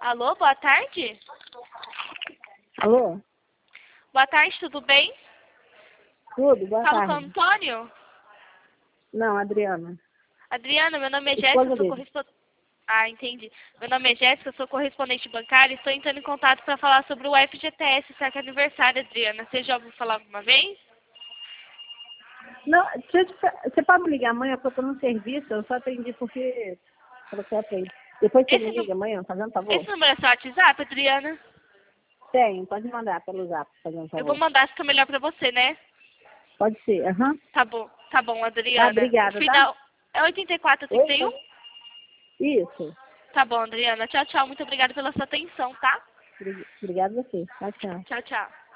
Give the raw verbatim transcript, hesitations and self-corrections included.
Alô, boa tarde? Alô? Boa tarde, tudo bem? Tudo, boa Falo com o tarde. Antônio? Não, Adriana. Adriana, meu nome é Jéssica, Esposa eu sou dele. correspondente... Ah, entendi. Meu nome é Jéssica, eu sou correspondente bancária e estou entrando em contato para falar sobre o F G T S, será que é aniversário, Adriana? Você já ouviu falar alguma vez? Não, deixa eu te fa- você pode me ligar amanhã, porque eu tô no serviço, eu só atendi porque falou que eu atendi. Depois você me Esse, nu... liga amanhã, fazendo um favor? Esse número é seu WhatsApp, Adriana? Tem, pode mandar pelo zap, fazendo um Eu vou favor. mandar, se fica melhor para você, né? Pode ser, aham. Tá bom, tá bom, Tá, Adriana. O obrigada, tá? final é oitenta e quatro, Oi? trinta e um? Isso. Tá bom, Adriana. Tchau, tchau. Muito obrigada pela sua atenção, tá? Obri- Obrigada a você. Tchau, tchau. Tchau, tchau.